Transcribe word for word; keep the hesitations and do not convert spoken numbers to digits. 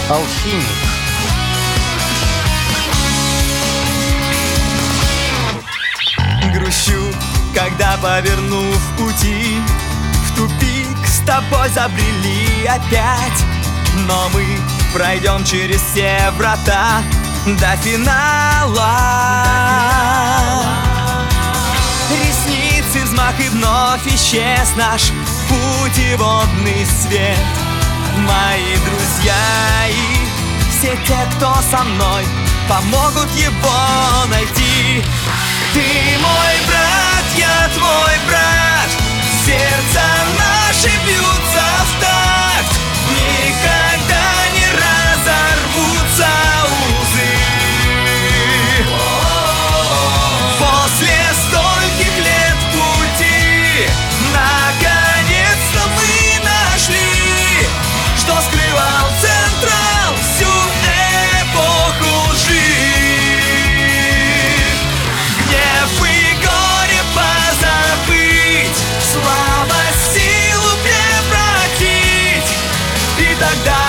Алхимик. Грущу, когда, повернув пути, в тупик с тобой забрели опять. Но мы пройдем через все врата до финала. Ресницы, взмах, и вновь исчез наш путеводный свет. Мои друзья и все те, кто со мной, помогут его найти. Ты мой брат, я твой брат, сердца наши бьются в такт, никогда не разорвутся узы. После стольких лет пути наконец-то мы нашли, что скрывал Централ всю эпоху лжи. Гнев и горе позабыть, слабость, силу превратить, и тогда